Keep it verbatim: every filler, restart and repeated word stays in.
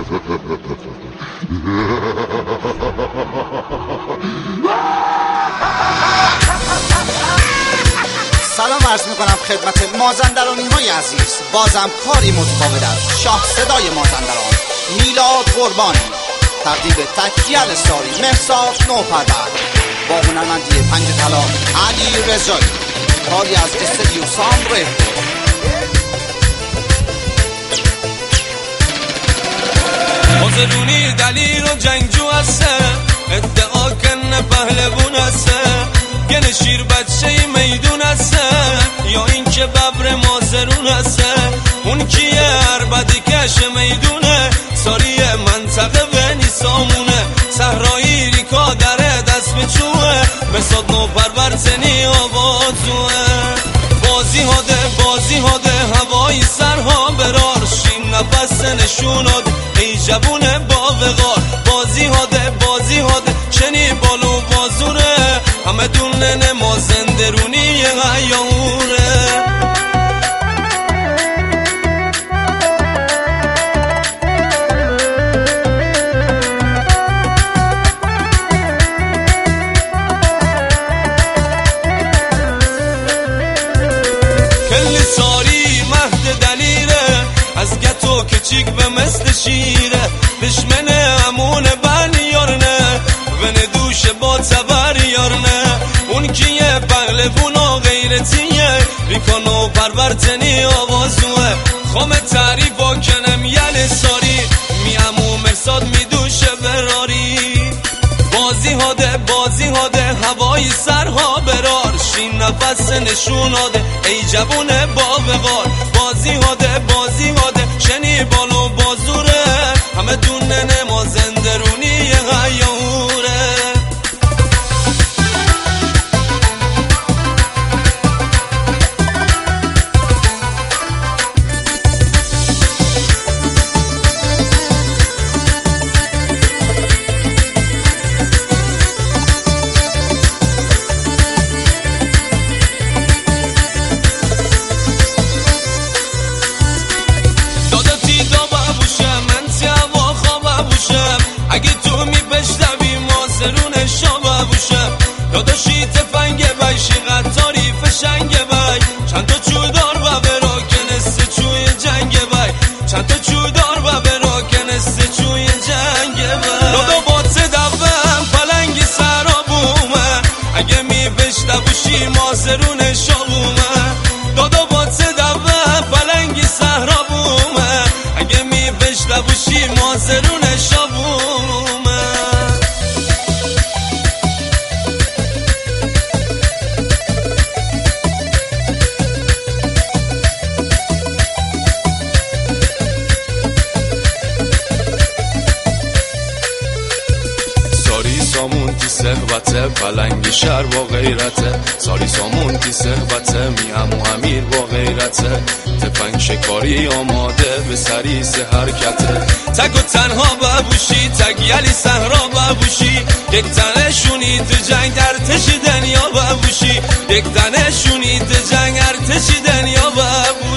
سلام عرض میکنم خدمت مازندرانی های عزیز. بازم کاری متفاوت از شاه صدای مازندران میلاد قربانی، تقدیم تکیل ساری مهرزاد نوپرور با هنرمندی پنج طلا علی رضایی، کاری از استودیو ساند رکورد. مازرونی دلیر و جنگجو هسته، ادعا کنه پهلوون هسته، گل شیر بچه میدون هسته، یا این که ببر مازرون هسته. اون کیه عربدی کش میدونه، ساری منطقه ونی سامونه، صحرایی ریکا دره دست بچوه، بساد نو پرور زنی آوازوه. بازی هاده بازی هاده هوایی سرها برار، شیم نفس نشوناد ای جبونه با وقار. بازی هاده بازی هاده چنی بالو بازوره، همه دونه مازندرونی غیاوره. کلی ساری مهد دلیره، از گتو کچیک به مثل شیره، دشمن امون بن یارنه، ون دوش با تبر یارنه. اون کیه پهلوون و غیرتیه، ریکانو پرورتنی آوازوه. خوام تعریف و کنم یل ساری، می امو مرساد می دوشه براری. بازی هاده بازی هاده هوایی سرها برار، شین نفس نشوناده ای جوونه با وقار. بازی هاده بازی هاده شنی بالو بازوره، همه دونه مازندرونی غیاوره. اگه تو می بشنوی مازرون شابه بوشم، داداشی تفنگ بای شی قطاری فشنگ بای، چند تا چودار و برا کنسته چوی جنگ بای، چند تا چودار و برا کنسته چوی جنگ بای. دادا بات دوم پلنگ سرا بومه، اگه می بشنوی مازرون شابومه. دادا بات دوم پلنگ سرا بومه، اگه می بشنوی مازرون شابومه. سامون تی صحبته پلنگ شهر با غیرته، ساری سامون تی صحبته می همو امیر با غیرته. تفنگ شکاری آماده به سریس حرکته، تک و تنها ببوشی تک یلی صحرا ببوشی. یک تنشونی تو جنگ ارتش دنیا ببوشی، یک تنشونی تو جنگ ارتش دنیا ببوشی.